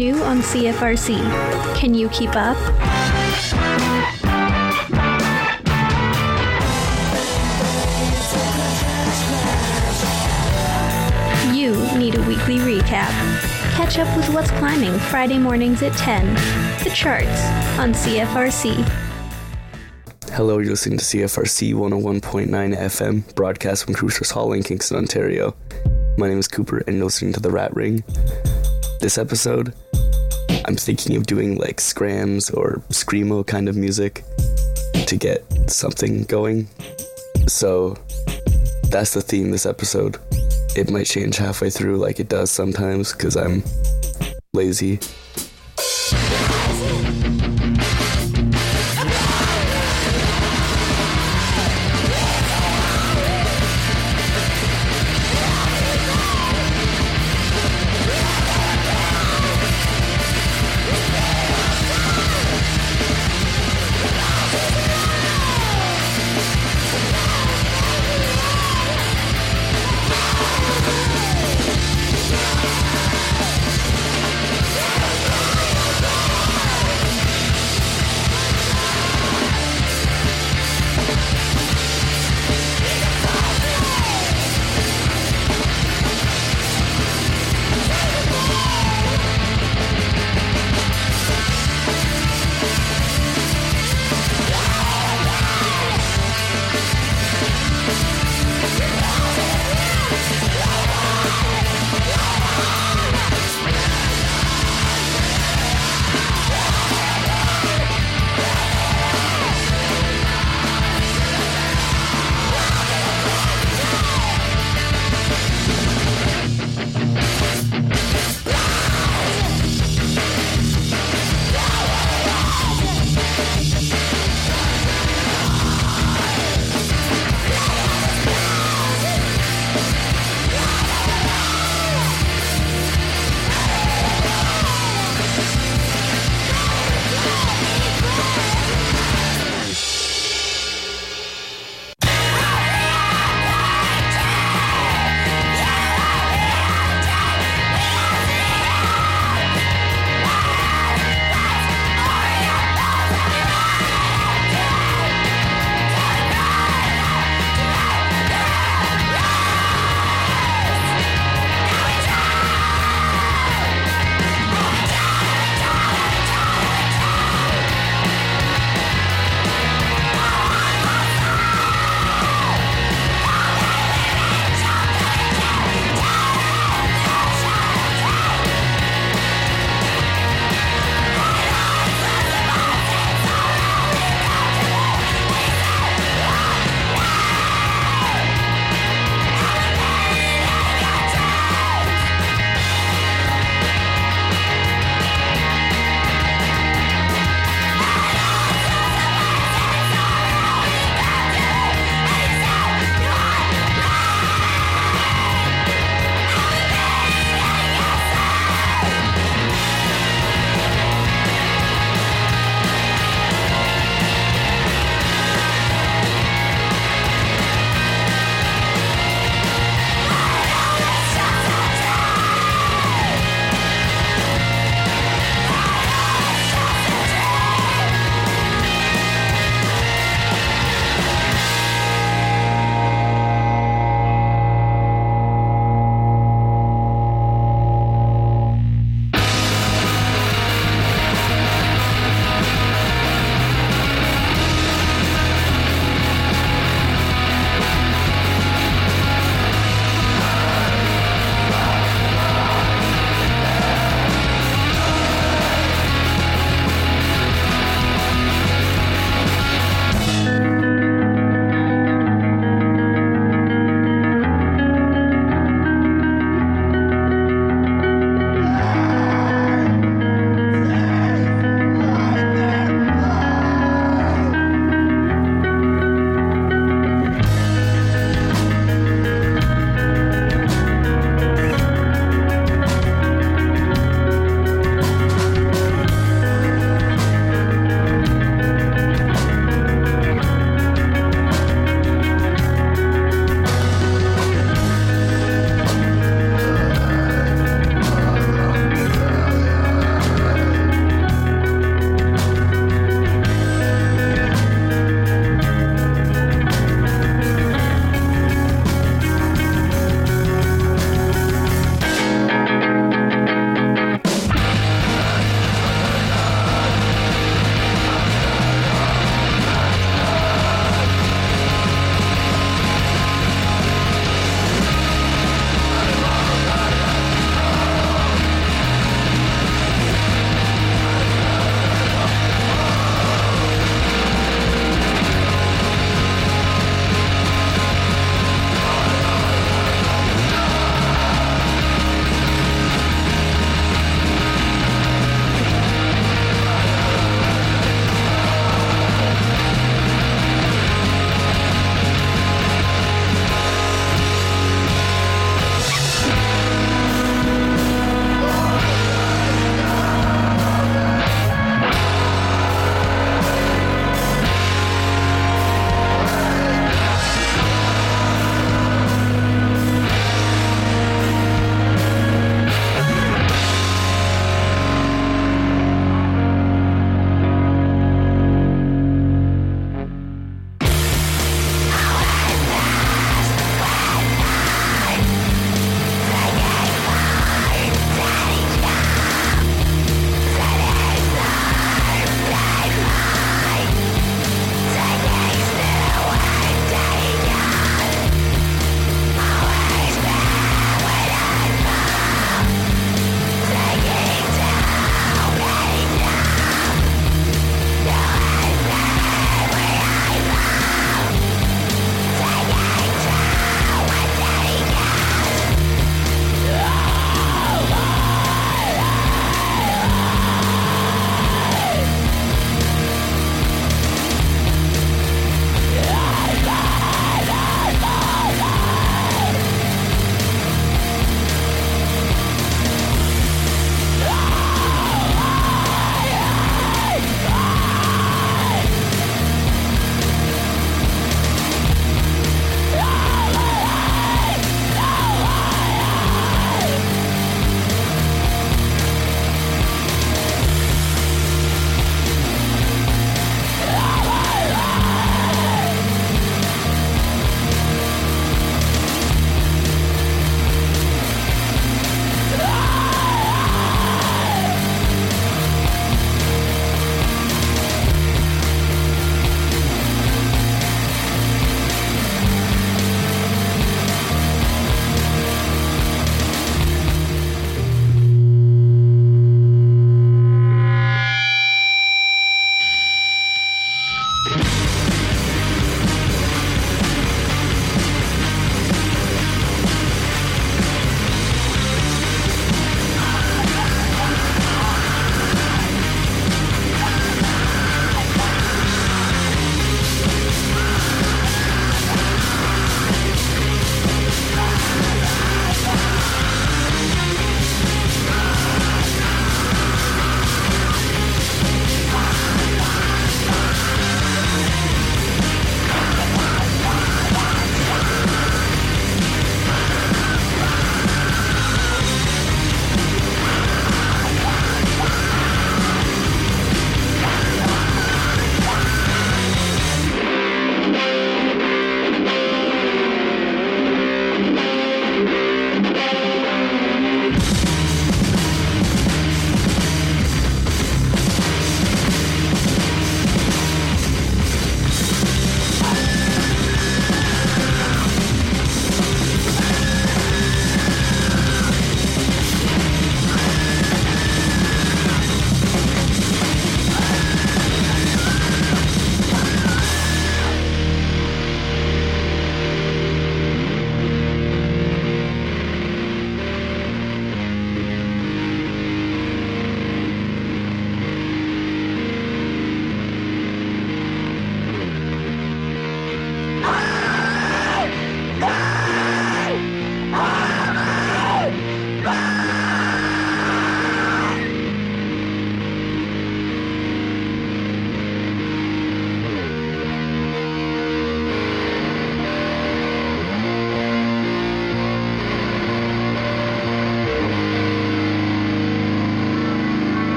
new on CFRC. Can you keep up? You need a weekly recap. Catch up with what's climbing Friday mornings at 10. The charts on CFRC. Hello, you're listening to CFRC 101.9 FM, broadcast from Cruisers Hall in Kingston, Ontario. My name is Cooper, and you're listening to The Rat Ring. This episode, I'm thinking of doing like scrams or screamo kind of music to get something going. So that's the theme this episode. It might change halfway through like it does sometimes because I'm lazy.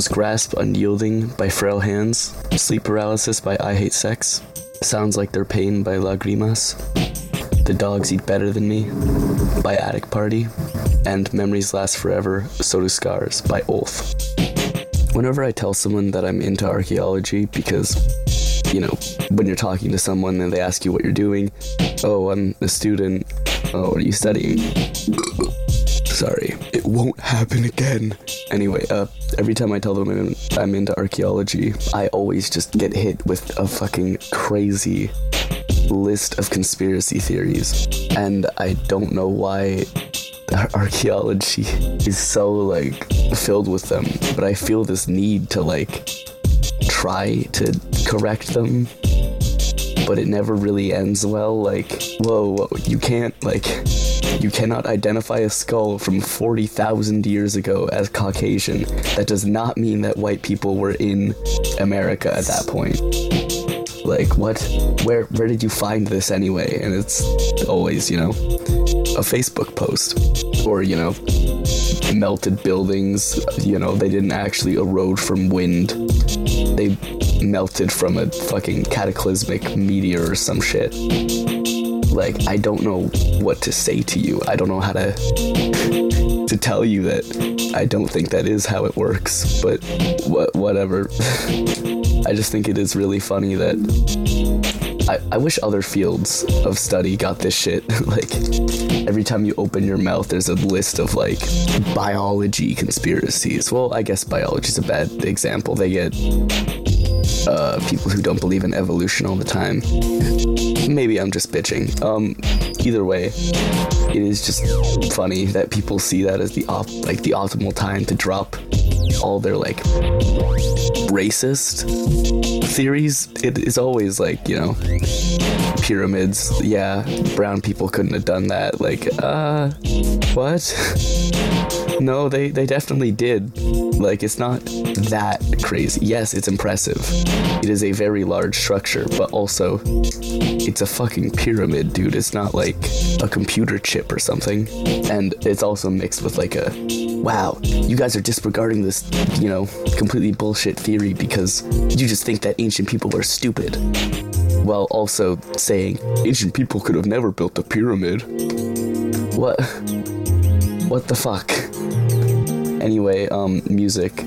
Was grasp unyielding by frail hands? Sleep paralysis by I hate sex? Sounds like their pain by Lagrimas? The dogs eat better than me by Attic Party? And memories last forever, so do scars by Ulf. Whenever I tell someone that I'm into archaeology, because, when you're talking to someone and they ask you what you're doing, oh, I'm a student, oh, what are you studying? Sorry, it won't happen again. Anyway, every time I tell them I'm into archaeology, I always just get hit with a fucking crazy list of conspiracy theories. And I don't know why archaeology is so, filled with them, but I feel this need to, try to correct them, but it never really ends well. Whoa, you can't, you cannot identify a skull from 40,000 years ago as Caucasian. That does not mean that white people were in America at that point. What? Where did you find this anyway? And it's always, a Facebook post. Or, melted buildings, they didn't actually erode from wind. They melted from a fucking cataclysmic meteor or some shit. I don't know what to say to you. I don't know how to tell you that I don't think that is how it works, but whatever. I just think it is really funny that I wish other fields of study got this shit. Every time you open your mouth, there's a list of, biology conspiracies. Well, I guess biology's a bad example. They get people who don't believe in evolution all the time. Maybe I'm just bitching. Either way, it is just funny that people see that as the optimal time to drop all their racist theories. It is always pyramids. Yeah, brown people couldn't have done that. What? No, they definitely did. It's not that crazy. Yes, it's impressive. It is a very large structure, but also it's a fucking pyramid, dude. It's not a computer chip or something. And it's also mixed with wow, you guys are disregarding this, completely bullshit theory because you just think that ancient people were stupid. While also saying ancient people could have never built a pyramid. What the fuck? Anyway, music.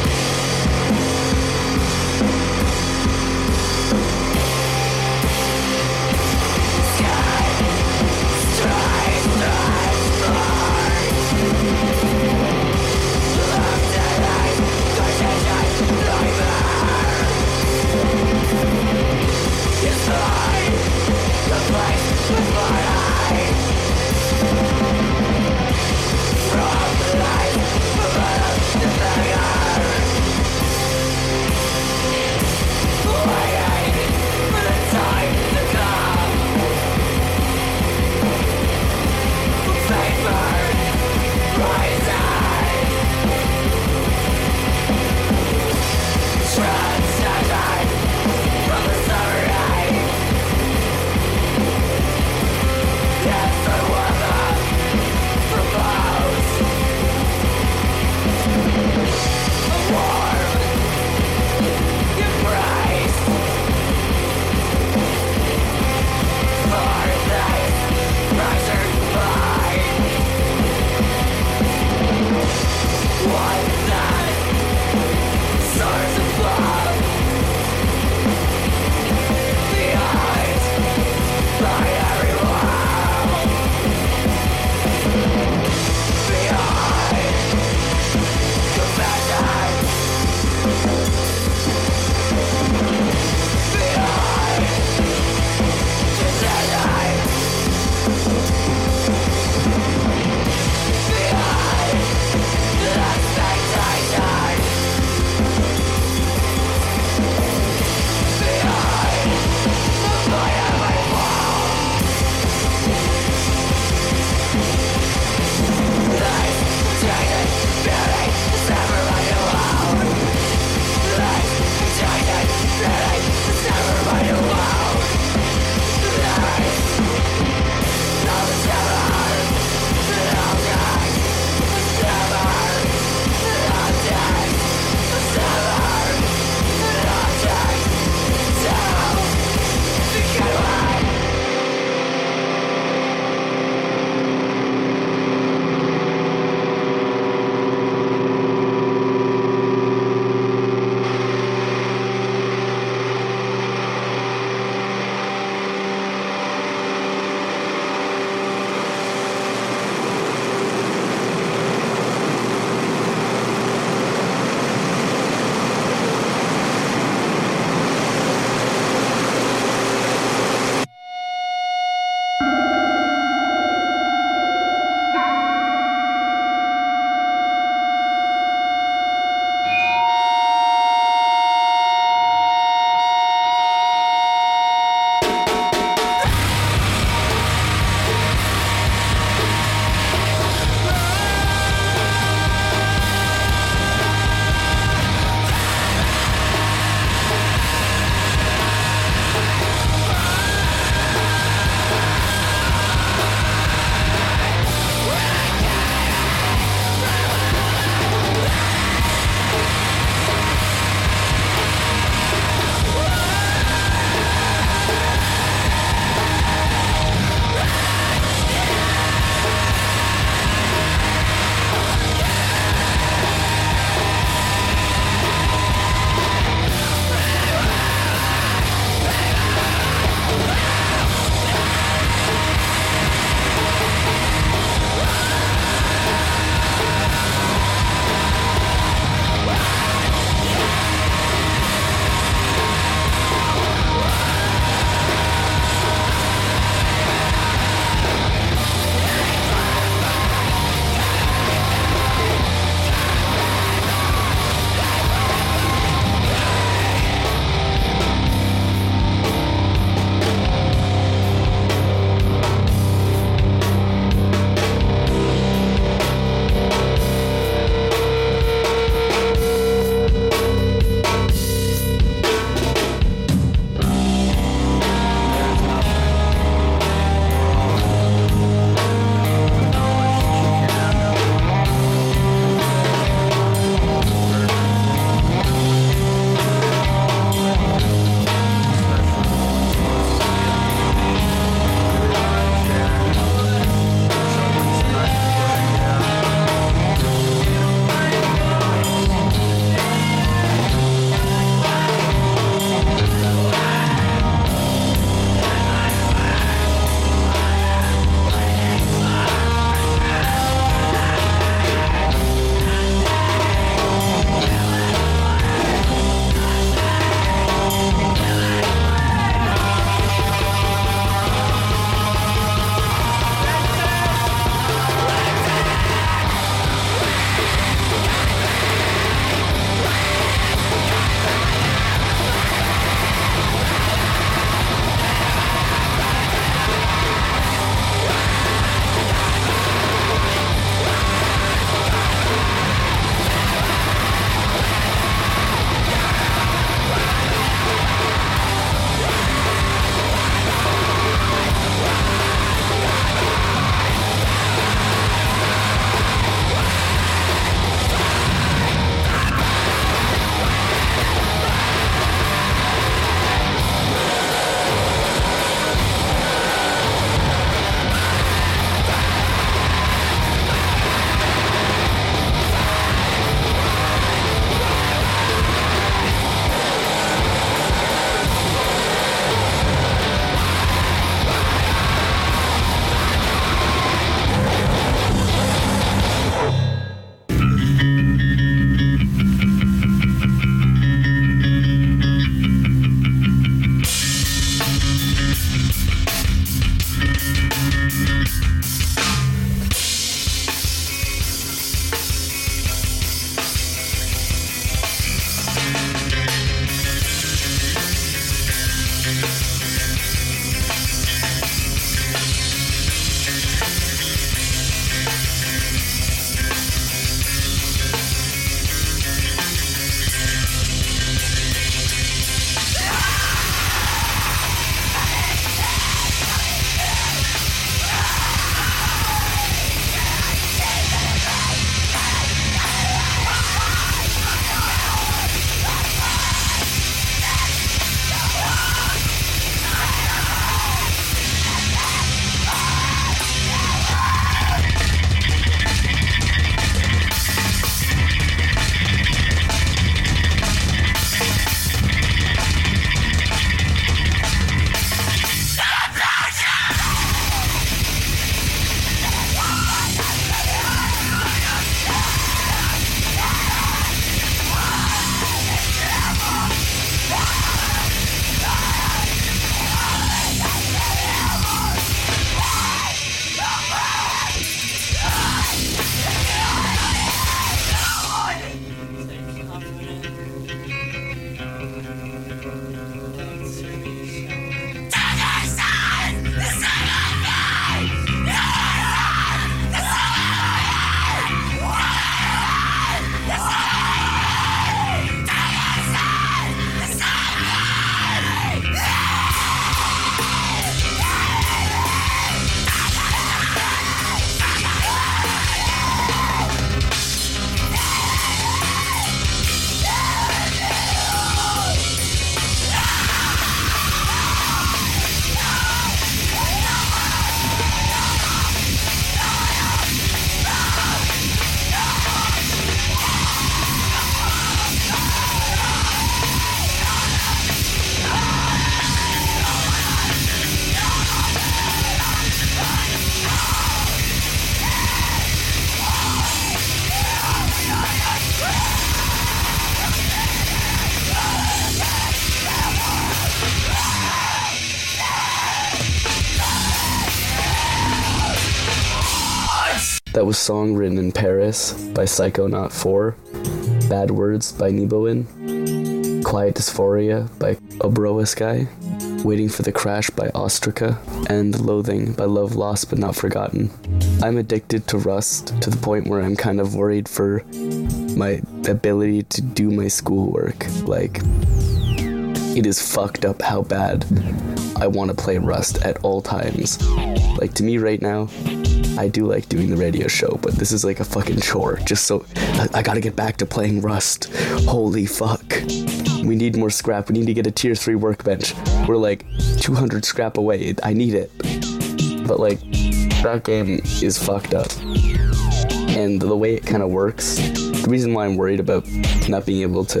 That was Song Written in Paris by Psychonaut 4, Bad Words by Neboin, Quiet Dysphoria by Obroasky, Waiting for the Crash by Ostraca, and Loathing by Love Lost But Not Forgotten. I'm addicted to Rust to the point where I'm kind of worried for my ability to do my schoolwork. Like, it is fucked up how bad I want to play Rust at all times. Like, to me right now, I do like doing the radio show, but this is like a fucking chore. Just so I gotta get back to playing Rust. Holy fuck. We need more scrap. We need to get a tier 3 workbench. We're like 200 scrap away. I need it. But like, that game is fucked up. And the way it kind of works, the reason why I'm worried about not being able to,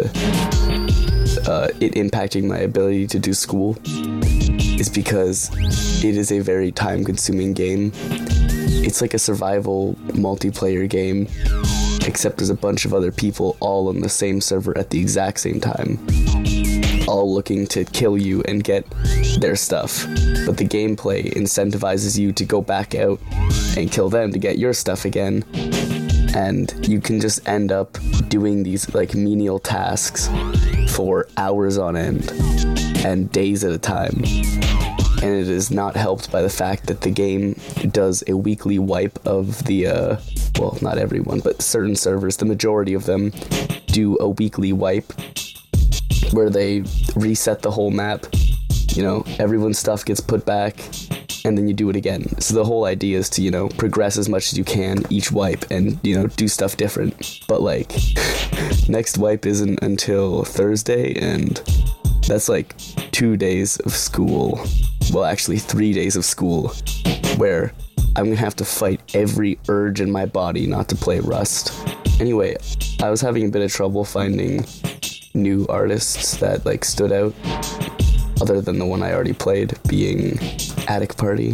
it impacting my ability to do school, is because it is a very time-consuming game. It's like a survival multiplayer game, except there's a bunch of other people all on the same server at the exact same time, all looking to kill you and get their stuff. But the gameplay incentivizes you to go back out and kill them to get your stuff again. And you can just end up doing these like menial tasks for hours on end and days at a time. And it is not helped by the fact that the game does a weekly wipe of the, well, not everyone, but certain servers, the majority of them, do a weekly wipe where they reset the whole map. You know, everyone's stuff gets put back, and then you do it again. So the whole idea is to, you know, progress as much as you can each wipe and, you know, do stuff different. But, like, next wipe isn't until Thursday, and that's like 2 days of school. Well, actually 3 days of school where I'm gonna have to fight every urge in my body not to play Rust. Anyway, I was having a bit of trouble finding new artists that like stood out other than the one I already played, being Attic Party.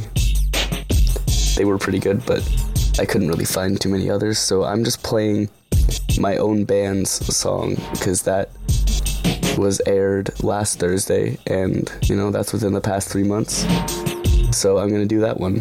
They were pretty good, but I couldn't really find too many others, so I'm just playing my own band's song because that was aired last Thursday, and, you know, that's within the past 3 months. So I'm gonna do that one.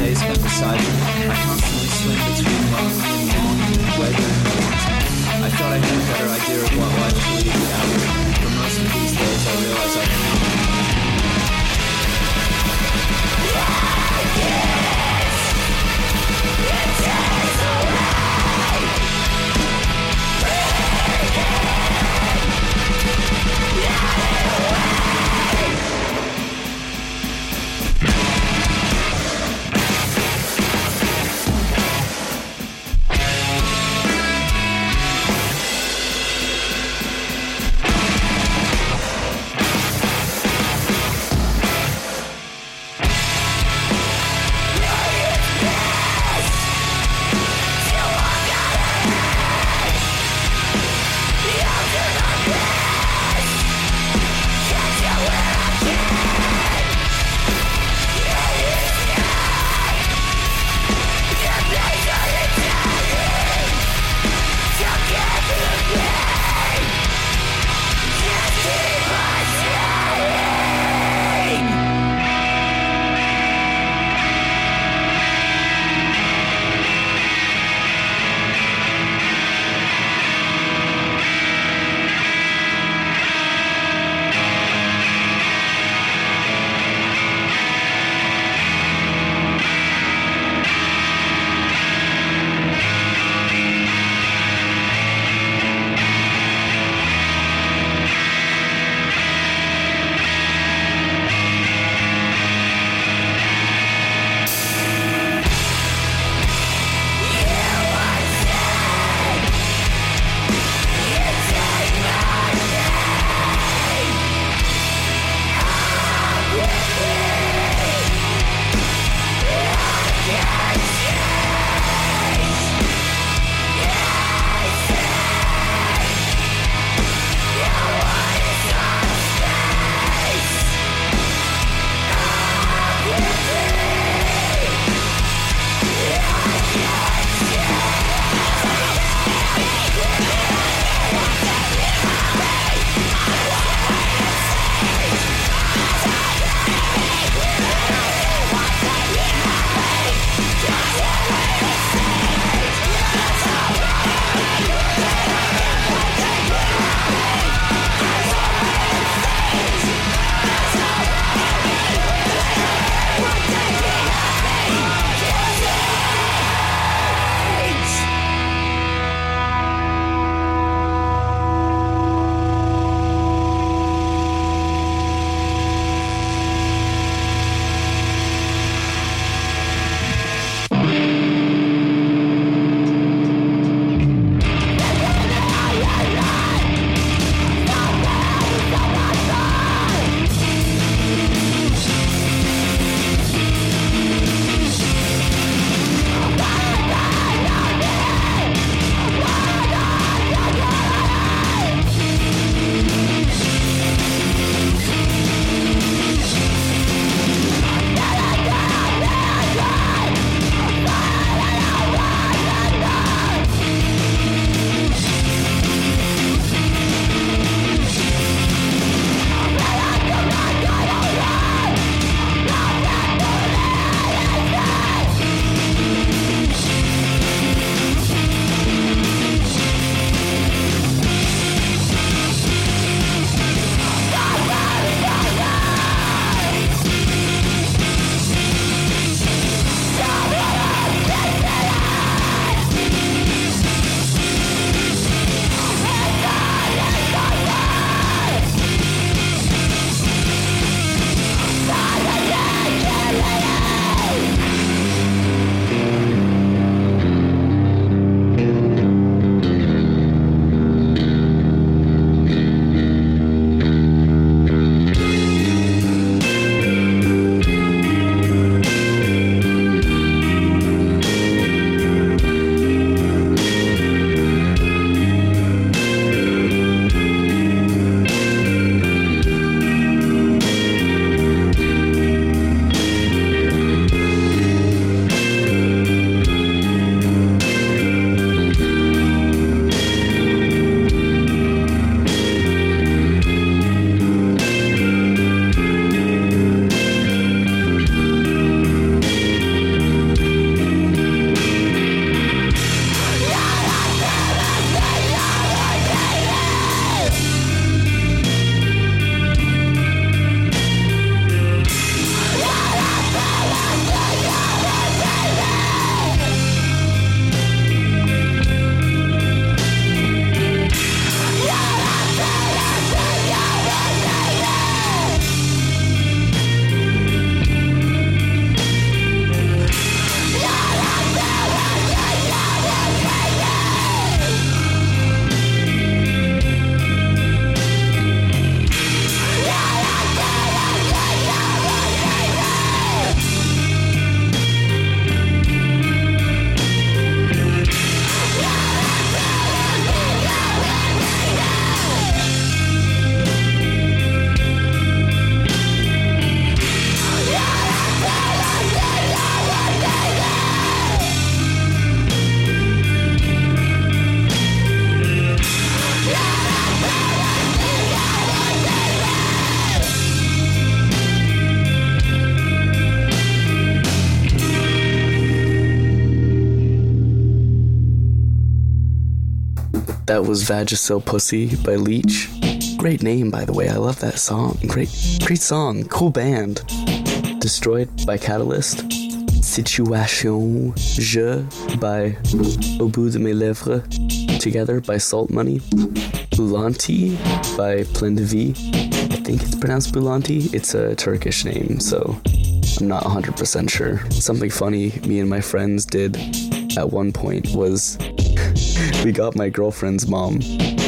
day spent beside you. I constantly swing between lonely and longing, weather and wanting. I thought I had a better idea of what life truly is out. For most of these days I realize I don't. That was Vagisil Pussy by Leech. Great name, by the way. I love that song. Great song. Cool band. Destroyed by Catalyst. Situation Je by Au bout de mes lèvres. Together by Salt Money. Bulanti by Plein de Vie. I think it's pronounced Bulanti. It's a Turkish name, so I'm not 100% sure. Something funny me and my friends did at one point was we got my girlfriend's mom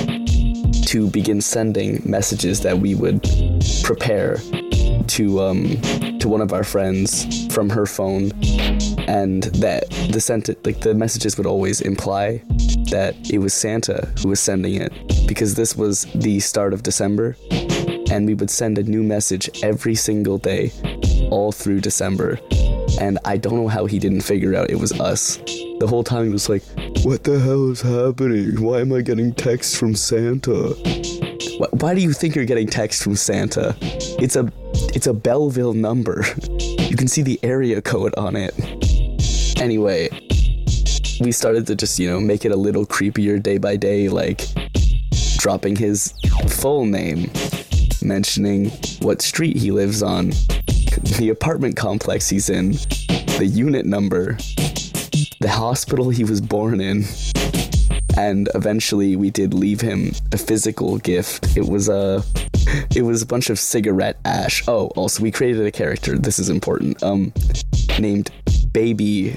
to begin sending messages that we would prepare to one of our friends from her phone, and that the messages would always imply that it was Santa who was sending it, because this was the start of December, and we would send a new message every single day all through December. And I don't know how he didn't figure out it was us. The whole time he was like, what the hell is happening? Why am I getting texts from Santa? Why do you think you're getting texts from Santa? It's a Belleville number. You can see the area code on it. Anyway, we started to just, make it a little creepier day by day, like dropping his full name, mentioning what street he lives on, the apartment complex he's in, the unit number, the hospital he was born in, and eventually we did leave him a physical gift. It was a bunch of cigarette ash. Oh, also we created a character, this is important, named Baby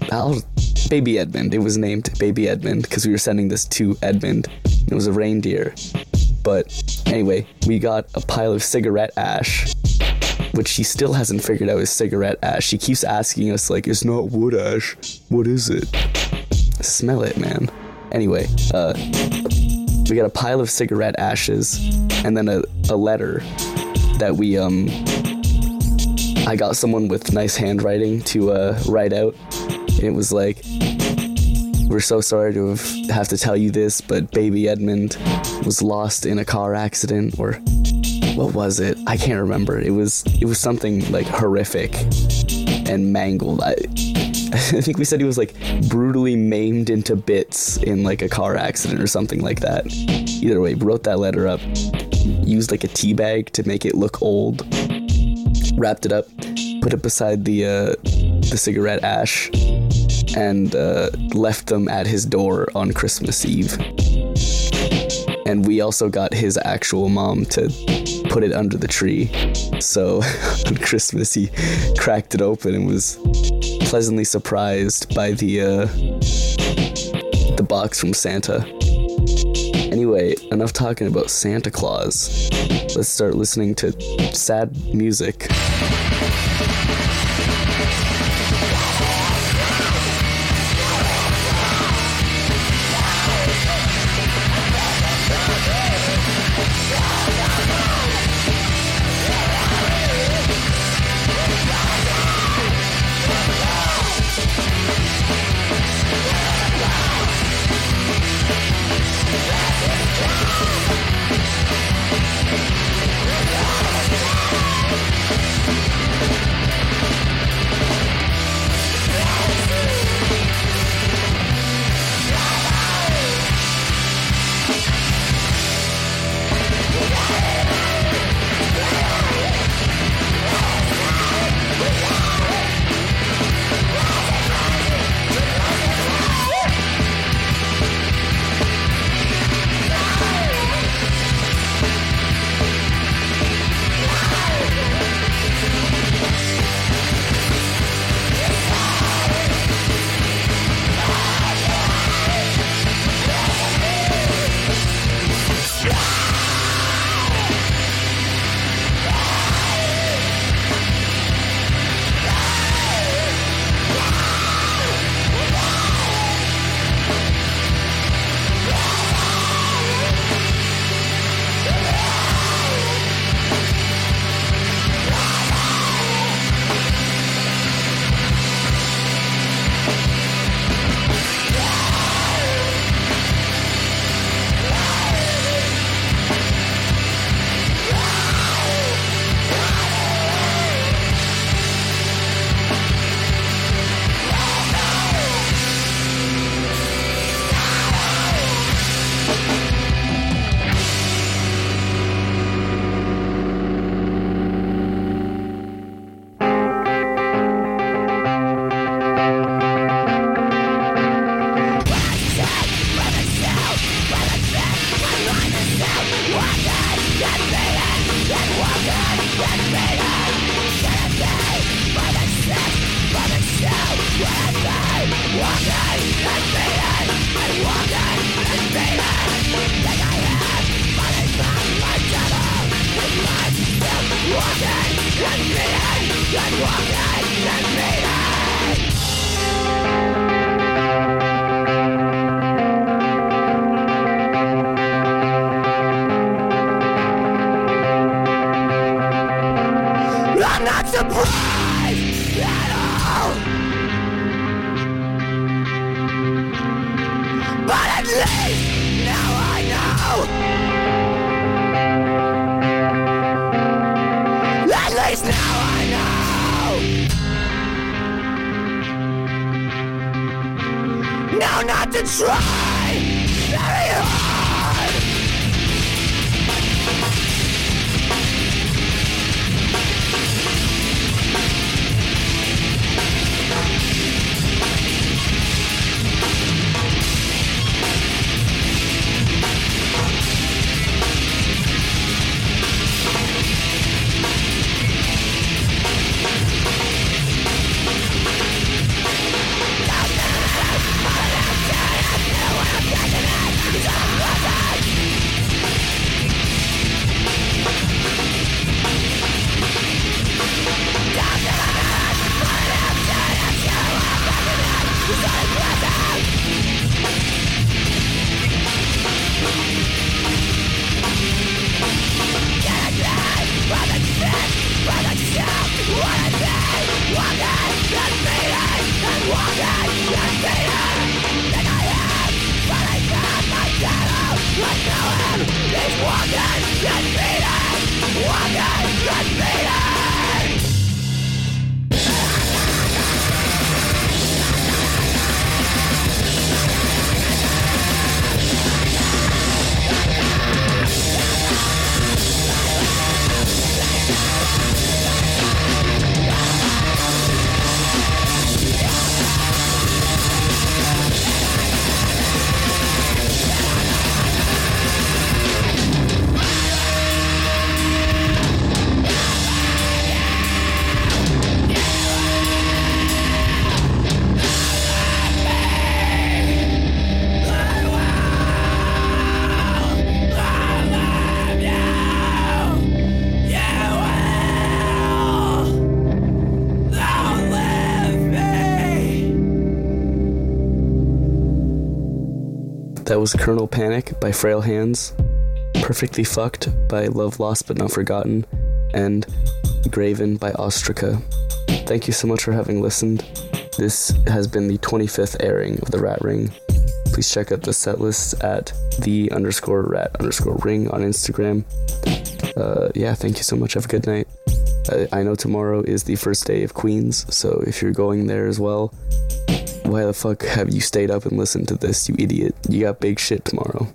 Edmund. It was named Baby Edmund because we were sending this to Edmund. It was a reindeer. But anyway, we got a pile of cigarette ash, which she still hasn't figured out is cigarette ash. She keeps asking us, like, it's not wood ash. What is it? Smell it, man. Anyway, we got a pile of cigarette ashes and then a letter that we, I got someone with nice handwriting to write out. And it was like, we're so sorry to have to tell you this, but baby Edmund was lost in a car accident, or what was it? I can't remember. It was something like horrific and mangled. I think we said he was like brutally maimed into bits in like a car accident or something like that. Either way, wrote that letter up, used like a tea bag to make it look old, wrapped it up, put it beside the cigarette ash, and left them at his door on Christmas Eve. And we also got his actual mom to put it under the tree. So on Christmas he cracked it open and was pleasantly surprised by the box from Santa. Anyway, enough talking about Santa Claus. Let's start listening to sad music. surprised at all. But at least now I know. At least now I know. Now not to try very hard. That was Colonel Panic by Frail Hands, Perfectly Fucked by Love Lost But Not Forgotten, and Graven by Ostraca. Thank you so much for having listened. This has been the 25th airing of The Rat Ring. Please check out the set lists at the_rat_ring on Instagram. Thank you so much. Have a good night. I know tomorrow is the first day of Queens, so if you're going there as well, why the fuck have you stayed up and listened to this, you idiot? You got big shit tomorrow.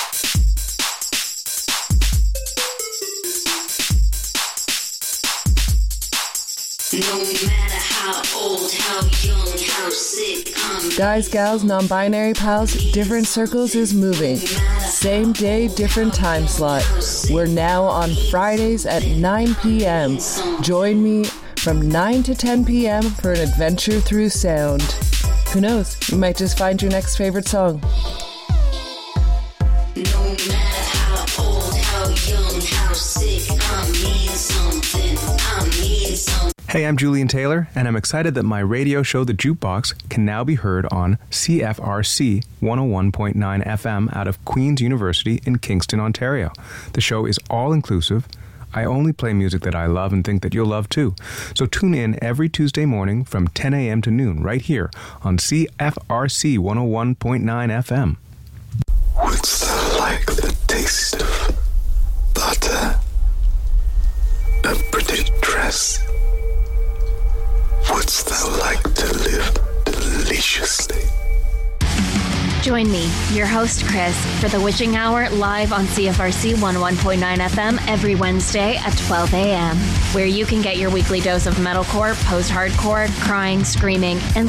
No matter how old, how young, how sick, Guys, gals, non-binary pals, Different Circles is moving. Same day, different time slot. We're now on Fridays at 9 p.m. Join me from 9 to 10 p.m. for an adventure through sound. Who knows? You might just find your next favorite song. No matter how old, how young, how sick, I need something. Hey, I'm Julian Taylor, and I'm excited that my radio show, The Jukebox, can now be heard on CFRC 101.9 FM out of Queen's University in Kingston, Ontario. The show is all-inclusive. I only play music that I love and think that you'll love too. So tune in every Tuesday morning from 10 a.m. to noon right here on CFRC 101.9 FM. What's that like the taste of butter? A pretty dress? What's that like to live deliciously? Join me, your host Chris, for the Witching Hour live on CFRC 101.9 FM every Wednesday at 12 a.m., where you can get your weekly dose of metalcore, post-hardcore, crying, screaming, and